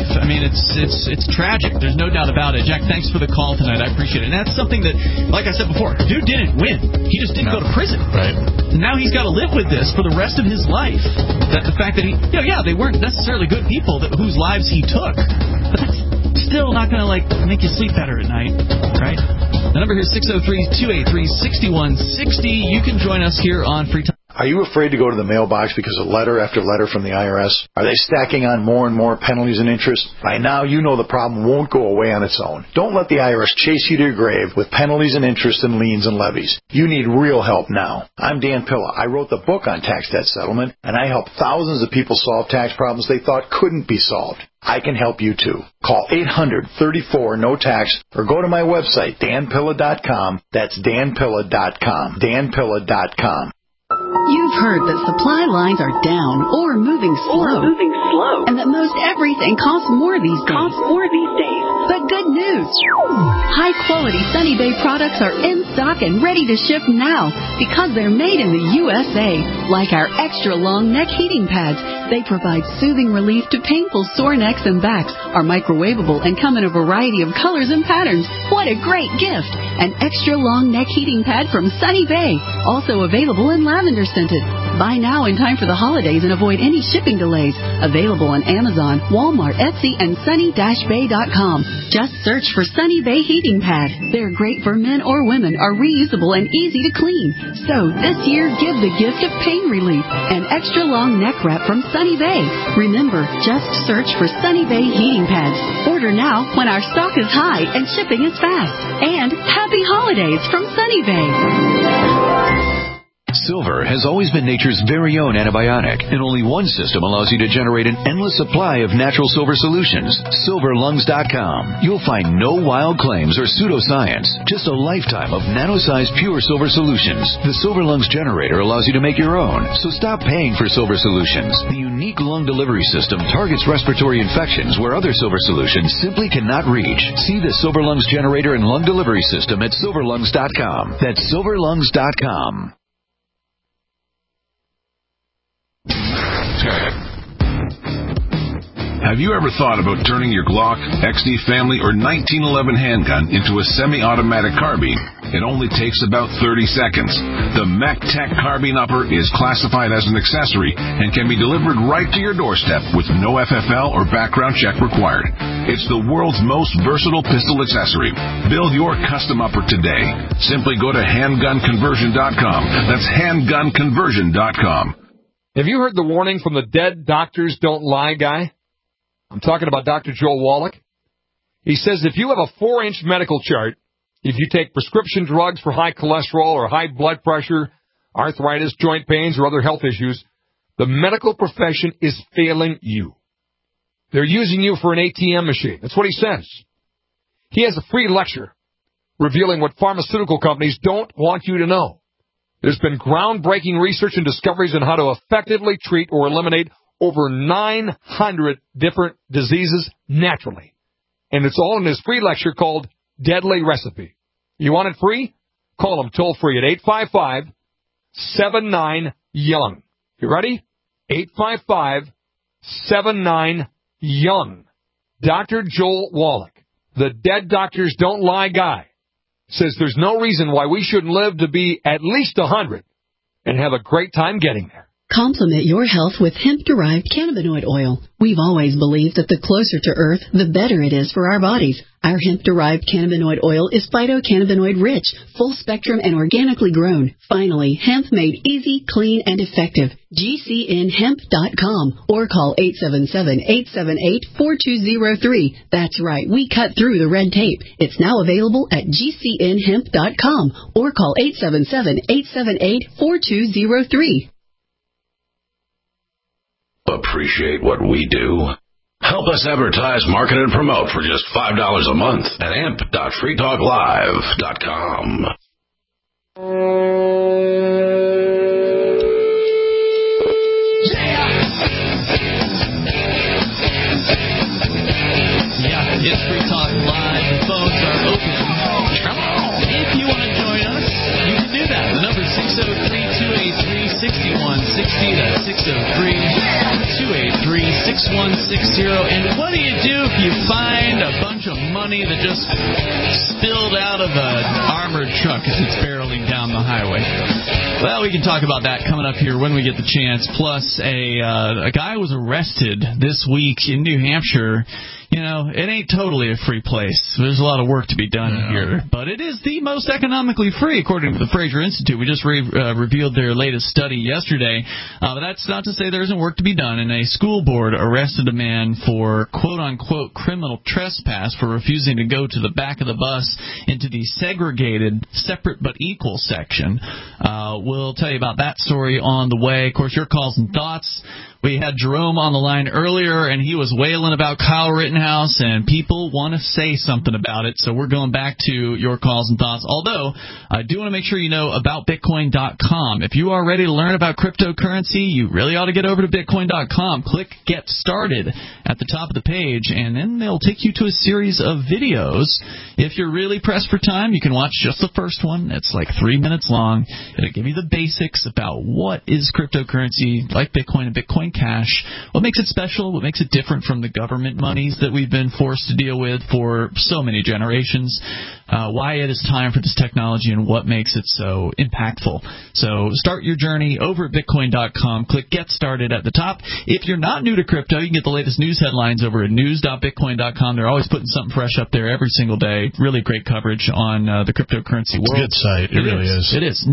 It's tragic. There's no doubt about it. Jack, thanks for the call tonight. I appreciate it. And that's something that, like I said before, dude didn't win. He just didn't go to prison. Right. And now he's got to live with this for the rest of his life. That the fact that they weren't necessarily good people whose lives he took. But that's still not going to make you sleep better at night, right? The number here is 603-283-6160. You can join us here on Free Time. Are you afraid to go to the mailbox because of letter after letter from the IRS? Are they stacking on more and more penalties and interest? By now, you know the problem won't go away on its own. Don't let the IRS chase you to your grave with penalties and interest and liens and levies. You need real help now. I'm Dan Pilla. I wrote the book on tax debt settlement, and I help thousands of people solve tax problems they thought couldn't be solved. I can help you too. Call 800-34-NO-TAX or go to my website, danpilla.com. That's danpilla.com. danpilla.com. You've heard that supply lines are down or moving slow. And that most everything costs more these days. But good news. High-quality Sunny Bay products are in stock and ready to ship now because they're made in the USA. Like our extra-long neck heating pads. They provide soothing relief to painful sore necks and backs, are microwavable, and come in a variety of colors and patterns. What a great gift! An extra-long neck heating pad from Sunny Bay. Also available in lavender scented. Buy now in time for the holidays and avoid any shipping delays. Available on Amazon, Walmart, Etsy, and sunny-bay.com. Just search for Sunny Bay Heating Pad. They're great for men or women, are reusable and easy to clean. So this year, give the gift of pain relief. An extra long neck wrap from Sunny Bay. Remember, just search for Sunny Bay Heating Pads. Order now when our stock is high and shipping is fast. And happy holidays from Sunny Bay. Silver has always been nature's very own antibiotic, and only one system allows you to generate an endless supply of natural silver solutions. SilverLungs.com. You'll find no wild claims or pseudoscience, just a lifetime of nano-sized pure silver solutions. The Silver Lungs generator allows you to make your own, so stop paying for silver solutions. The unique lung delivery system targets respiratory infections where other silver solutions simply cannot reach. See the Silver Lungs generator and lung delivery system at SilverLungs.com. That's SilverLungs.com. Have you ever thought about turning your Glock, XD Family, or 1911 handgun into a semi-automatic carbine? It only takes about 30 seconds. The MacTech Carbine Upper is classified as an accessory and can be delivered right to your doorstep with no FFL or background check required. It's the world's most versatile pistol accessory. Build your custom upper today. Simply go to handgunconversion.com. That's handgunconversion.com. Have you heard the warning from the Dead Doctors Don't Lie guy? I'm talking about Dr. Joel Wallach. He says if you have a 4-inch medical chart, if you take prescription drugs for high cholesterol or high blood pressure, arthritis, joint pains, or other health issues, the medical profession is failing you. They're using you for an ATM machine. That's what he says. He has a free lecture revealing what pharmaceutical companies don't want you to know. There's been groundbreaking research and discoveries on how to effectively treat or eliminate over 900 different diseases naturally. And it's all in his free lecture called Deadly Recipe. You want it free? Call him toll free at 855-79-YOUNG. You ready? 855-79-YOUNG. Dr. Joel Wallach, the Dead Doctors Don't Lie guy, says there's no reason why we shouldn't live to be at least 100 and have a great time getting there. Complement your health with hemp-derived cannabinoid oil. We've always believed that the closer to Earth, the better it is for our bodies. Our hemp-derived cannabinoid oil is phytocannabinoid-rich, full-spectrum, and organically grown. Finally, hemp made easy, clean, and effective. GCNhemp.com or call 877-878-4203. That's right, we cut through the red tape. It's now available at GCNhemp.com or call 877-878-4203. Appreciate what we do? Help us advertise, market, and promote for just $5 a month at amp.freetalklive.com. Yeah, it's Free Talk Live. The phones are open. If you want to join us, you can do that. The number is 603-283-6160. That's 603-283-6160. And what do you do if you find a bunch of money that just spilled out of an armored truck as it's barreling down the highway? Well, we can talk about that coming up here when we get the chance. Plus, a guy was arrested this week in New Hampshire. You know, it ain't totally a free place. There's a lot of work to be done here. But it is the most economically free, according to the Fraser Institute. We just revealed their latest study yesterday. But that's not to say there isn't work to be done. And a school board arrested a man for quote-unquote criminal trespass for refusing to go to the back of the bus into the segregated, separate but equal section. We'll tell you about that story on the way. Of course, your calls and thoughts. We had Jerome on the line earlier, and he was wailing about Kyle Rittenhouse, and people want to say something about it, so we're going back to your calls and thoughts. Although, I do want to make sure you know about Bitcoin.com. If you are ready to learn about cryptocurrency, you really ought to get over to Bitcoin.com. Click Get Started at the top of the page, and then they'll take you to a series of videos. If you're really pressed for time, you can watch just the first one. It's like 3 minutes long. It'll give you the basics about what is cryptocurrency, like Bitcoin and Bitcoin Cash, what makes it special, what makes it different from the government monies that we've been forced to deal with for so many generations, why it is time for this technology, and what makes it so impactful. So start your journey over at Bitcoin.com. Click Get Started at the top. If you're not new to crypto, you can get the latest news headlines over at news.bitcoin.com. They're always putting something fresh up there every single day. Really great coverage on the cryptocurrency world. It's a good site. It really is. It is.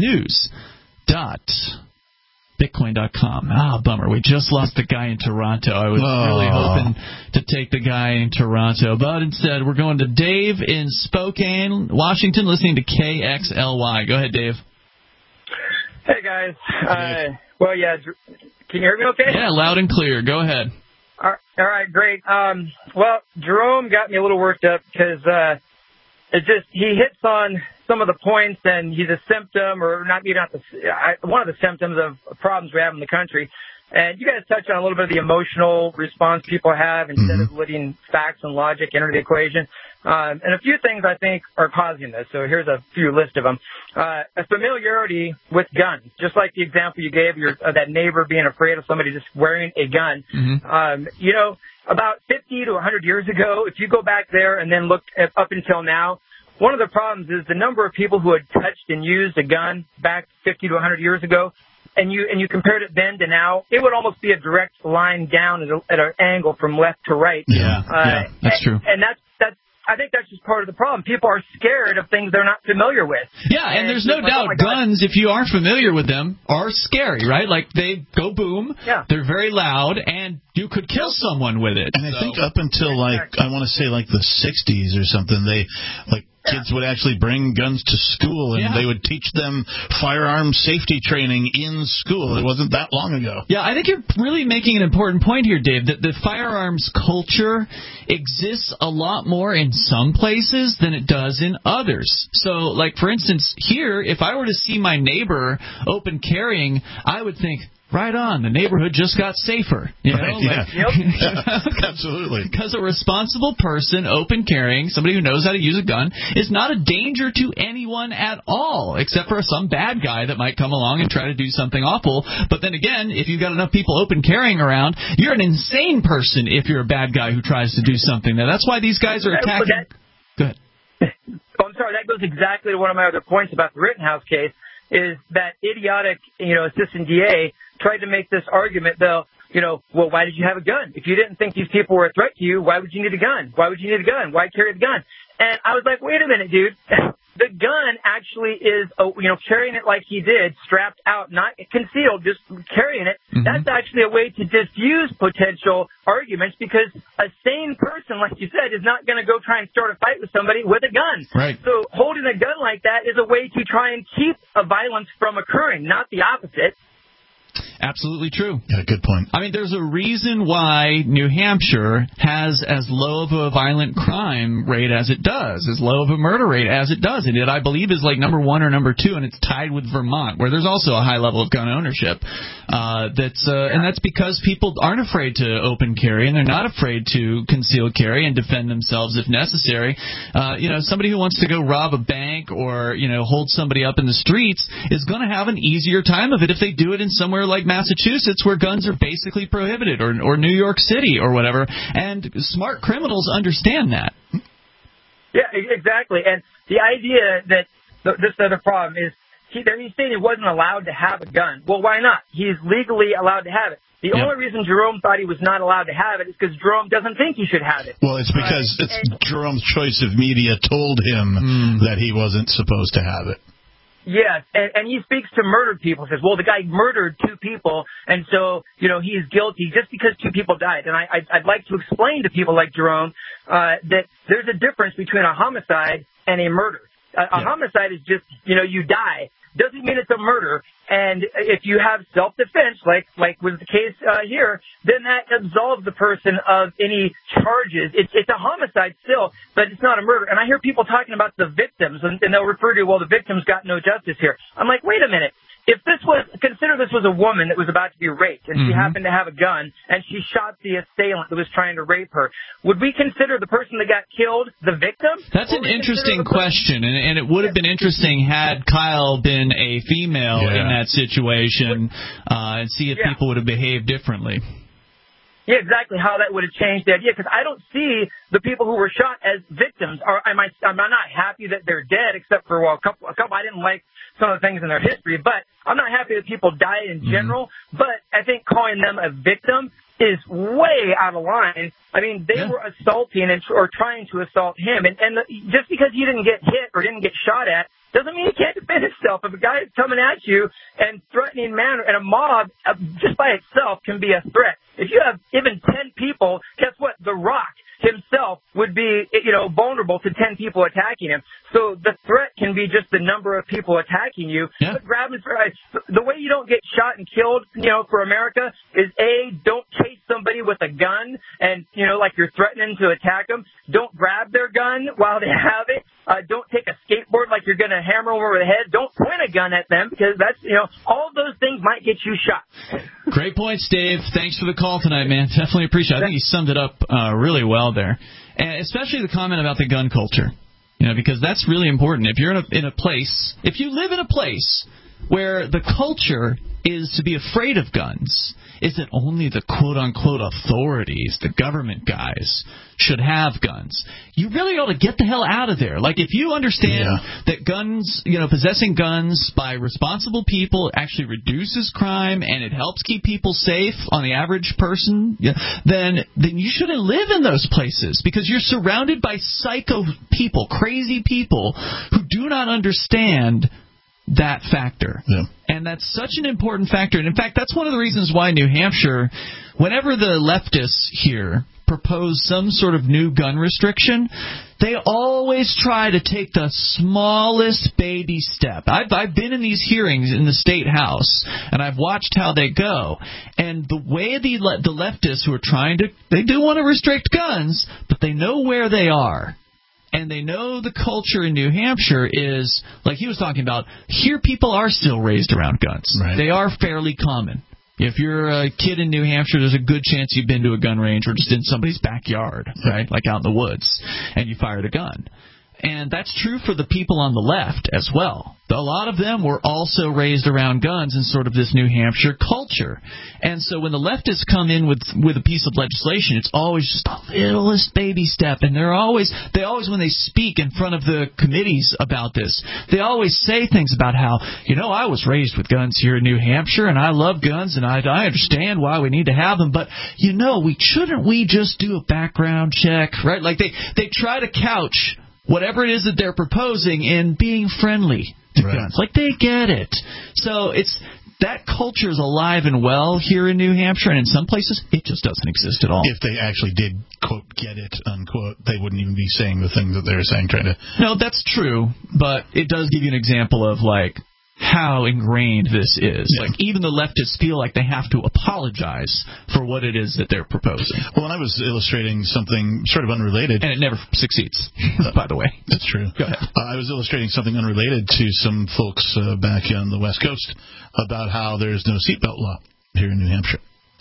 News.bitcoin.com. Bummer. We just lost the guy in Toronto. I was really hoping to take the guy in Toronto, but instead we're going to Dave in Spokane, Washington, listening to KXLY. Go ahead, Dave. Hey, guys. Well, yeah, can you hear me okay? Yeah, loud and clear. Go ahead. All right, great. Well, Jerome got me a little worked up because he hits on some of the points, and he's a symptom, or one of the symptoms of problems we have in the country. And you guys touched on a little bit of the emotional response people have instead of letting facts and logic enter the equation. And a few things I think are causing this. So here's a few list of them. A familiarity with guns, just like the example you gave that neighbor being afraid of somebody just wearing a gun. You know, about 50 to 100 years ago, if you go back there and then look up until now, one of the problems is the number of people who had touched and used a gun back 50 to 100 years ago, and you compared it then to now, it would almost be a direct line down at an angle from left to right. Yeah, that's true. And that's I think that's just part of the problem. People are scared of things they're not familiar with. Yeah, and there's no doubt guns, if you aren't familiar with them, are scary, right? Like, they go boom, they're very loud, and you could kill someone with it. And I think up until, like, I want to say, like, the 60s or something, kids would actually bring guns to school, and they would teach them firearm safety training in school. It wasn't that long ago. Yeah, I think you're really making an important point here, Dave, that the firearms culture exists a lot more in some places than it does in others. So, like, for instance, here, if I were to see my neighbor open carrying, I would think, right on, the neighborhood just got safer. You know? Absolutely. Because a responsible person, open carrying, somebody who knows how to use a gun, is not a danger to anyone at all, except for some bad guy that might come along and try to do something awful. But then again, if you've got enough people open carrying around, you're an insane person if you're a bad guy who tries to do something. Now, that's why these guys are attacking. Go ahead. I'm sorry, that goes exactly to one of my other points about the Rittenhouse case, is that idiotic, assistant DA tried to make this argument, though, well, why did you have a gun? If you didn't think these people were a threat to you, why would you need a gun? Why would you need a gun? Why carry the gun? And I was like, wait a minute, dude. The gun actually is, carrying it like he did, strapped out, not concealed, just carrying it. That's actually a way to diffuse potential arguments, because a sane person, like you said, is not going to go try and start a fight with somebody with a gun. Right. So holding a gun like that is a way to try and keep a violence from occurring, not the opposite. Absolutely true. Yeah, good point. I mean, there's a reason why New Hampshire has as low of a violent crime rate as it does, as low of a murder rate as it does. And it, I believe, is like number 1 or number 2, and it's tied with Vermont, where there's also a high level of gun ownership. And that's because people aren't afraid to open carry, and they're not afraid to conceal carry and defend themselves if necessary. Somebody who wants to go rob a bank or, hold somebody up in the streets is going to have an easier time of it if they do it in somewhere like Massachusetts, where guns are basically prohibited, or New York City or whatever, and smart criminals understand that. Yeah, exactly. And the idea that this other problem is he's saying he wasn't allowed to have a gun. Well, why not? He's legally allowed to have it. The only reason Jerome thought he was not allowed to have it is because Jerome doesn't think he should have it. Well, it's because Jerome's choice of media told him that he wasn't supposed to have it. Yes, and he speaks to murdered people, says, well, the guy murdered 2 people, and so, he's guilty just because 2 people died. And I'd like to explain to people like Jerome that there's a difference between a homicide and a murder. A homicide is just, you die. Doesn't mean it's a murder. And if you have self-defense, like was the case here, then that absolves the person of any charges. It's a homicide still, but it's not a murder. And I hear people talking about the victims, and they'll refer to, well, the victims got no justice here. I'm like, wait a minute. If consider this was a woman that was about to be raped, and she happened to have a gun, and she shot the assailant that was trying to rape her, would we consider the person that got killed the victim? That's an interesting question, and it would have been interesting had Kyle been a female in that situation, and see if people would have behaved differently. Yeah, exactly how that would have changed the idea, because I don't see the people who were shot as victims. I'm not happy that they're dead, except for, a couple. I didn't like some of the things in their history, but I'm not happy that people died in general. But I think calling them a victim is way out of line. I mean, they were assaulting or trying to assault him, and just because he didn't get hit or didn't get shot at doesn't mean he can't defend himself. If a guy is coming at you and threatening manner, and a mob just by itself can be a threat. If you have even 10 people, guess what? The Rock himself would be, vulnerable to 10 people attacking him. So the threat can be just the number of people attacking you. Yeah. But the way you don't get shot and killed, for America is don't chase somebody with a gun and, like you're threatening to attack them. Don't grab their gun while they have it. Don't take a skateboard like you're going to hammer over the head. Don't point a gun at them because that's, all those things might get you shot. Great points, Dave. Thanks for the call tonight, man. Definitely appreciate it. I think he summed it up really well there. And especially the comment about the gun culture. Because that's really important. If you're in a place, if you live in a place where the culture is to be afraid of guns, is that only the quote-unquote authorities, the government guys, should have guns. You really ought to get the hell out of there. Like, if you understand that guns, possessing guns by responsible people actually reduces crime and it helps keep people safe on the average person, then you shouldn't live in those places because you're surrounded by psycho people, crazy people who do not understand that factor. Yeah. And that's such an important factor. And in fact, that's one of the reasons why New Hampshire, whenever the leftists here propose some sort of new gun restriction, they always try to take the smallest baby step. I've been in these hearings in the State House, and I've watched how they go. And the way the leftists who are they do want to restrict guns, but they know where they are. And they know the culture in New Hampshire is, like he was talking about, here people are still raised around guns. Right. They are fairly common. If you're a kid in New Hampshire, there's a good chance you've been to a gun range or just in somebody's backyard, right, like out in the woods, and you fired a gun. And that's true for the people on the left as well. A lot of them were also raised around guns in sort of this New Hampshire culture. And so when the leftists come in with a piece of legislation, it's always just the littlest baby step. And they always, when they speak in front of the committees about this, they always say things about how, I was raised with guns here in New Hampshire, and I love guns, and I understand why we need to have them. But, shouldn't we just do a background check, right? Like they try to couch whatever it is that they're proposing in being friendly to guns. Like, they get it. So that culture is alive and well here in New Hampshire, and in some places it just doesn't exist at all. If they actually did, quote, get it, unquote, they wouldn't even be saying the things that they're saying, trying to... No, that's true, but it does give you an example of, like, how ingrained this is. Yeah. Like, even the leftists feel like they have to apologize for what it is that they're proposing. Well, and I was illustrating something sort of unrelated. And it never succeeds, by the way. That's true. Go ahead. I was illustrating something unrelated to some folks back on the West Coast about how there's no seatbelt law here in New Hampshire.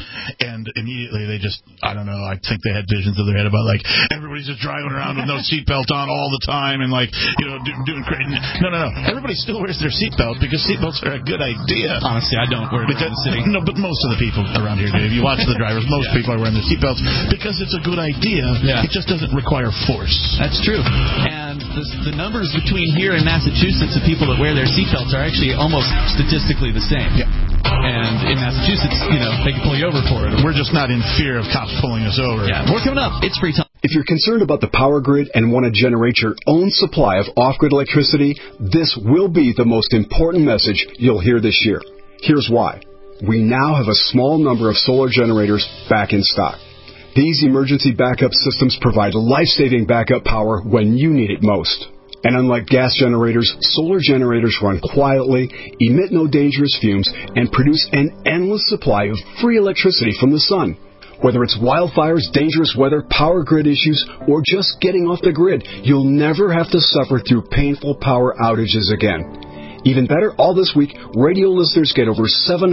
And immediately they just, I don't know, I think they had visions of their head about, like, everybody's just driving around with no seatbelt on all the time and, like, doing crazy. No. Everybody still wears their seatbelt because seatbelts are a good idea. Honestly, I don't wear it in the city. No, but most of the people around here do. If you watch the drivers, most people are wearing their seatbelts because it's a good idea. Yeah. It just doesn't require force. That's true. And the numbers between here and Massachusetts of people that wear their seatbelts are actually almost statistically the same. Yeah. And in Massachusetts, they can pull you over for it. We're just not in fear of cops pulling us over. Yeah, more coming up. It's free time. If you're concerned about the power grid and want to generate your own supply of off-grid electricity, this will be the most important message you'll hear this year. Here's why. We now have a small number of solar generators back in stock. These emergency backup systems provide life-saving backup power when you need it most. And unlike gas generators, solar generators run quietly, emit no dangerous fumes, and produce an endless supply of free electricity from the sun. Whether it's wildfires, dangerous weather, power grid issues, or just getting off the grid, you'll never have to suffer through painful power outages again. Even better, all this week, radio listeners get over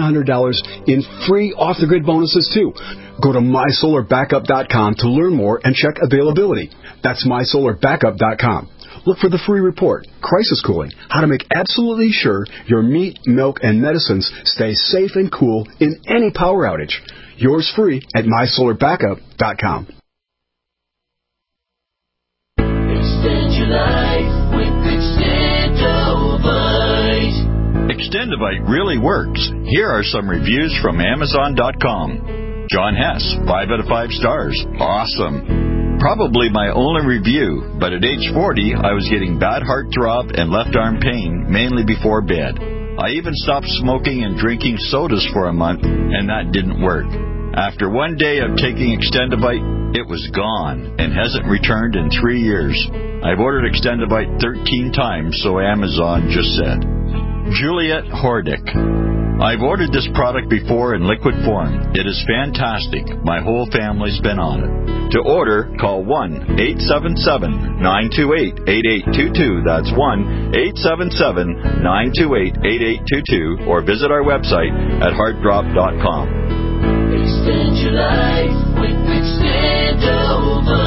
$700 in free off-the-grid bonuses, too. Go to mysolarbackup.com to learn more and check availability. That's mysolarbackup.com. Look for the free report, Crisis Cooling, how to make absolutely sure your meat, milk, and medicines stay safe and cool in any power outage. Yours free at mysolarbackup.com. Extend your life with Extendovite. Extendovite really works. Here are some reviews from Amazon.com. John Hess, 5 out of 5 stars. Awesome. Probably my only review, but at age 40, I was getting bad heart throb and left arm pain, mainly before bed. I even stopped smoking and drinking sodas for a month, and that didn't work. After one day of taking Extendovite, it was gone and hasn't returned in 3 years. I've ordered Extendovite 13 times, so Amazon just said. Juliet Hordick. I've ordered this product before in liquid form. It is fantastic. My whole family's been on it. To order, call 1-877-928-8822. That's 1-877-928-8822. Or visit our website at heartdrop.com. Extend your life with Extendovite.